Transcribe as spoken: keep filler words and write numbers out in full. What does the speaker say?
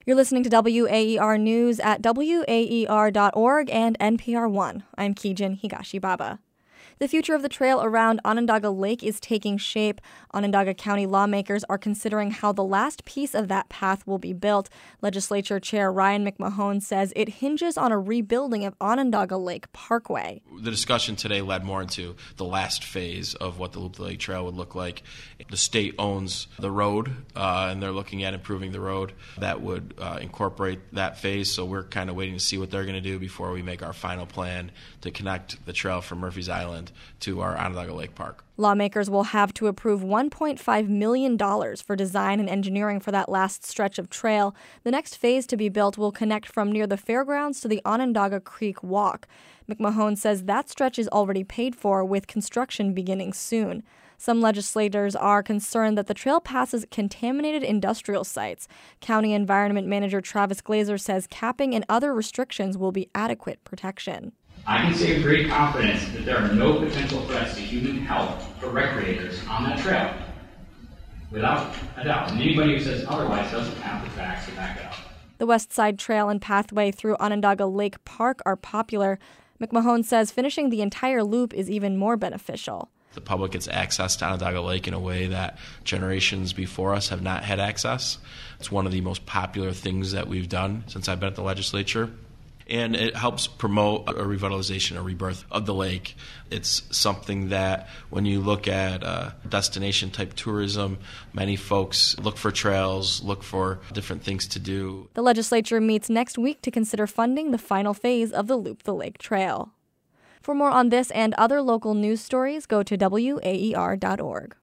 You're listening to W A E R News at W A E R dot org and N P R one. I'm Kijin Higashibaba. The future of the trail around Onondaga Lake is taking shape. Onondaga County lawmakers are considering how the last piece of that path will be built. Legislature Chair Ryan McMahon says it hinges on a rebuilding of Onondaga Lake Parkway. The discussion today led more into the last phase of what the Loop the Lake Trail would look like. The state owns the road, uh, and they're looking at improving the road. That would uh, incorporate that phase, so we're kind of waiting to see what they're going to do before we make our final plan to connect the trail from Murphy's Island to our Onondaga Lake Park. Lawmakers will have to approve one point five million dollars for design and engineering for that last stretch of trail. The next phase to be built will connect from near the fairgrounds to the Onondaga Creek Walk. McMahon says that stretch is already paid for, with construction beginning soon. Some legislators are concerned that the trail passes contaminated industrial sites. County Environment Manager Travis Glazer says capping and other restrictions will be adequate protection. I can say with great confidence that there are no potential threats to human health for recreators on that trail, without a doubt. And anybody who says otherwise doesn't have the facts to back it up. The West Side Trail and pathway through Onondaga Lake Park are popular. McMahon says finishing the entire loop is even more beneficial. The public gets access to Onondaga Lake in a way that generations before us have not had access. It's one of the most popular things that we've done since I've been at the legislature. And it helps promote a revitalization, a rebirth of the lake. It's something that when you look at uh, destination-type tourism, many folks look for trails, look for different things to do. The legislature meets next week to consider funding the final phase of the Loop the Lake Trail. For more on this and other local news stories, go to W A E R dot org.